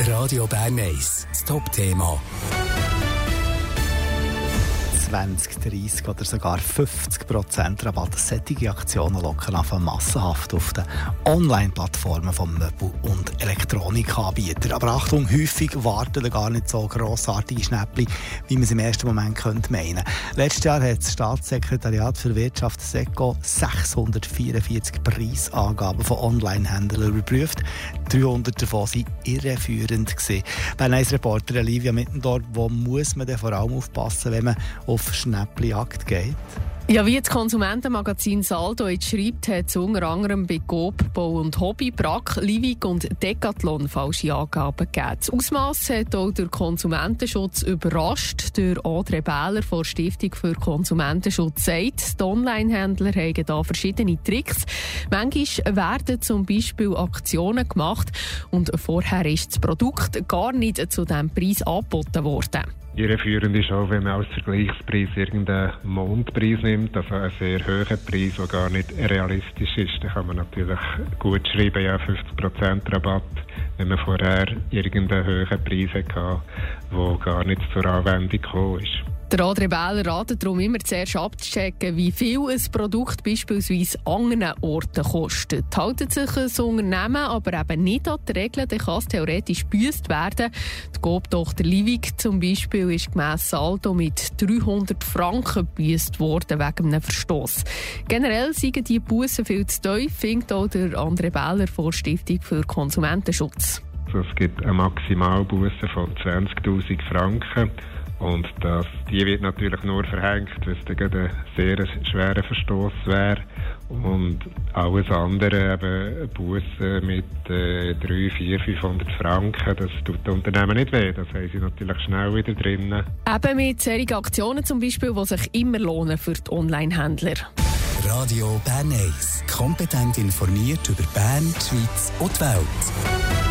Radio Bern 1, das Top-Thema. 20, 30 oder sogar 50% Rabatt. Solche Aktionen locken massenhaft auf den Online-Plattformen von Möbel- und Elektronikanbietern. Aber Achtung, häufig warten gar nicht so grossartige Schnäppchen, wie man es im ersten Moment könnte meinen. Letztes Jahr hat das Staatssekretariat für Wirtschaft SECO 644 Preisangaben von Online-Händlern überprüft. 300 davon waren irreführend. Bern 1-Reporter Olivia Mittendorf, wo muss man denn vor allem aufpassen, wenn man auf Schnäppli-Jagd geht? Ja, wie das Konsumentenmagazin Saldo jetzt schreibt, hat es unter anderem bei Coop, Bau und Hobby, Brack, Livig und Decathlon falsche Angaben gegeben. Das Ausmass hat auch der Konsumentenschutz überrascht. Der André Bähler von der Stiftung für Konsumentenschutz sagt, die Online-Händler haben da verschiedene Tricks. Manchmal werden zum Beispiel Aktionen gemacht und vorher ist das Produkt gar nicht zu diesem Preis angeboten worden. Irreführend ist auch, wenn man als Vergleichspreis irgendeinen Mondpreis nimmt, also einen sehr hohen Preis, der gar nicht realistisch ist. Dann kann man natürlich gut schreiben, ja, 50% Rabatt, wenn man vorher irgendeinen hohen Preis hatte, der gar nicht zur Anwendung gekommen ist. Der André Bähler ratet darum immer zuerst abzuchecken, wie viel ein Produkt beispielsweise an anderen Orten kostet. Haltet sich ein Unternehmen aber eben nicht an die Regeln, dann kann es theoretisch gebüsst werden. Die Coop-Tochter Livig zum Beispiel ist gemäss Saldo mit 300 Franken gebüsst worden wegen einem Verstoss. Generell seien die Bussen viel zu tief, findet auch der André Bähler von der Stiftung für Konsumentenschutz. Also es gibt eine Maximalbusse von 20'000 Franken. Und die wird natürlich nur verhängt, wenn es ein sehr schwerer Verstoss wäre. Und alles andere, eben Bussen mit 300, 400, 500 Franken, das tut den Unternehmen nicht weh. Das haben sie natürlich schnell wieder drin. Eben mit solchen Aktionen zum Beispiel, die sich immer lohnen für die Online-Händler. Radio Bern 1. Kompetent informiert über Bern, die Schweiz und die Welt.